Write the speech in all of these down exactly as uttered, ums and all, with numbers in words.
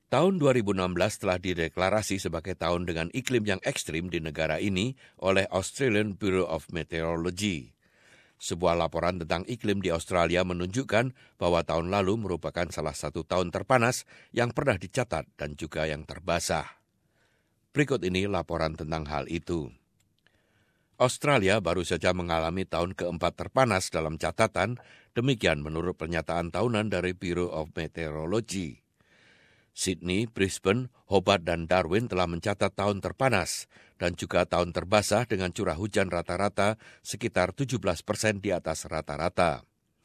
Tahun dua ribu enam belas telah dideklarasi sebagai tahun dengan iklim yang ekstrim di negara ini oleh Australian Bureau of Meteorology. Sebuah laporan tentang iklim di Australia menunjukkan bahwa tahun lalu merupakan salah satu tahun terpanas yang pernah dicatat dan juga yang terbasah. Berikut ini laporan tentang hal itu. Australia baru saja mengalami tahun keempat terpanas dalam catatan, demikian menurut pernyataan tahunan dari Bureau of Meteorology. Sydney, Brisbane, Hobart, dan Darwin telah mencatat tahun terpanas dan juga tahun terbasah dengan curah hujan rata-rata sekitar tujuh belas persen di atas rata-rata.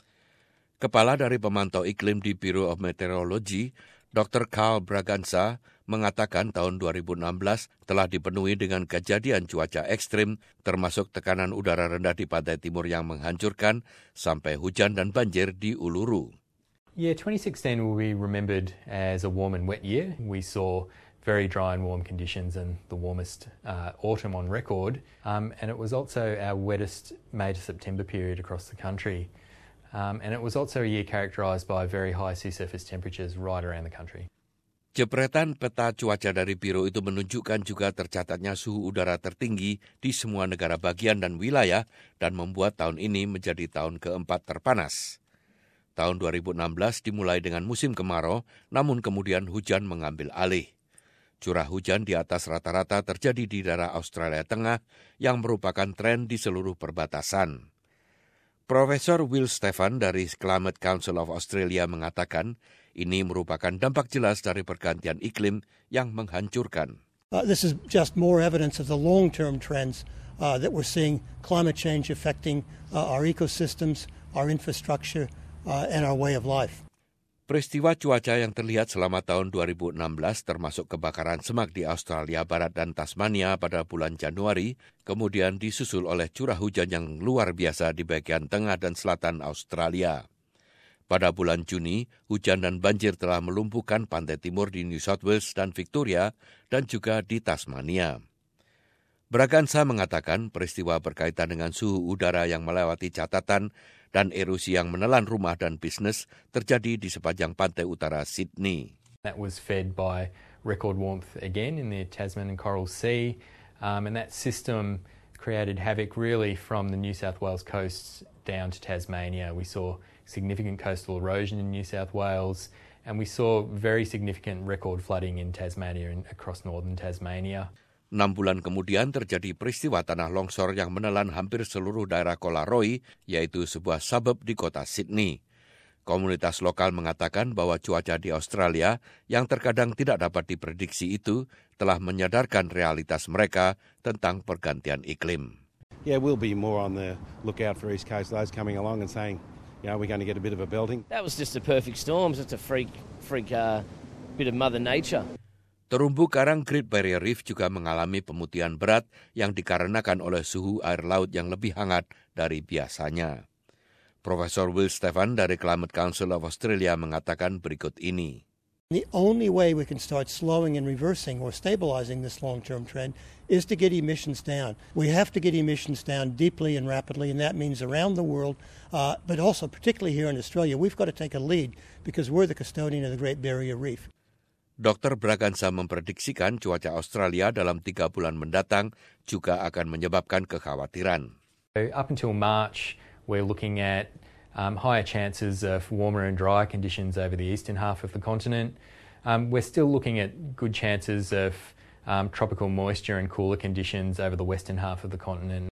Kepala dari pemantau iklim di Bureau of Meteorology, doktor Carl Braganza, mengatakan tahun dua ribu enam belas telah dipenuhi dengan kejadian cuaca ekstrim, termasuk tekanan udara rendah di pantai timur yang menghancurkan, sampai hujan dan banjir di Uluru. Yeah, twenty sixteen will be remembered as a warm and wet year. We saw very dry and warm conditions and the warmest uh, autumn on record. Um, and it was also our wettest May to September period across the country. Um, and it was also a year characterised by very high sea surface temperatures right around the country. Jepretan peta cuaca dari Biro itu menunjukkan juga tercatatnya suhu udara tertinggi di semua negara bagian dan wilayah dan membuat tahun ini menjadi tahun keempat terpanas. Tahun dua ribu enam belas dimulai dengan musim kemarau, namun kemudian hujan mengambil alih. Curah hujan di atas rata-rata terjadi di daerah Australia Tengah yang merupakan tren di seluruh perbatasan. Profesor Will Stephan dari Climate Council of Australia mengatakan ini merupakan dampak jelas dari pergantian iklim yang menghancurkan. Uh, this is just more evidence of the long-term trends uh, that we're seeing climate change affecting uh, our ecosystems, our infrastructure, Uh, and our way of life. Peristiwa cuaca yang terlihat selama tahun dua ribu enam belas termasuk kebakaran semak di Australia Barat dan Tasmania pada bulan Januari, kemudian disusul oleh curah hujan yang luar biasa di bagian tengah dan selatan Australia. Pada bulan Juni, hujan dan banjir telah melumpuhkan pantai timur di New South Wales dan Victoria dan juga di Tasmania. Braganza mengatakan peristiwa berkaitan dengan suhu udara yang melewati catatan dan erosi yang menelan rumah dan bisnis terjadi di sepanjang pantai utara Sydney. That was fed by record warmth again in the Tasman and Coral Sea, um, and that system created havoc really from the New South Wales coast down to Tasmania. We saw significant coastal erosion in New South Wales, and we saw very significant record flooding in Tasmania and across northern Tasmania. Enam bulan kemudian terjadi peristiwa tanah longsor yang menelan hampir seluruh daerah Collaroy, yaitu sebuah suburb di kota Sydney. Komunitas lokal mengatakan bahwa cuaca di Australia yang terkadang tidak dapat diprediksi itu telah menyadarkan realitas mereka tentang pergantian iklim. Yeah, we'll be more on the lookout for East Coast lows coming along and saying, you know, we're going to get a bit of a belting. That was just a perfect storm. It's a freak, freak uh, bit of Mother Nature. Terumbu karang Great Barrier Reef juga mengalami pemutihan berat yang dikarenakan oleh suhu air laut yang lebih hangat dari biasanya. Profesor Will Stephan dari Climate Council of Australia mengatakan berikut ini. The only way we can start slowing and reversing or stabilizing this long-term trend is to get emissions down. We have to get emissions down deeply and rapidly, and that means around the world, uh, but also particularly here in Australia. We've got to take a lead because we're the custodian of the Great Barrier Reef. doktor Braganza memprediksikan cuaca Australia dalam tiga bulan mendatang juga akan menyebabkan kekhawatiran. Up until March, we're looking at um, higher chances of warmer and drier conditions over the eastern half of the continent. Um, we're still looking at good chances of um, tropical moisture and cooler conditions over the western half of the continent.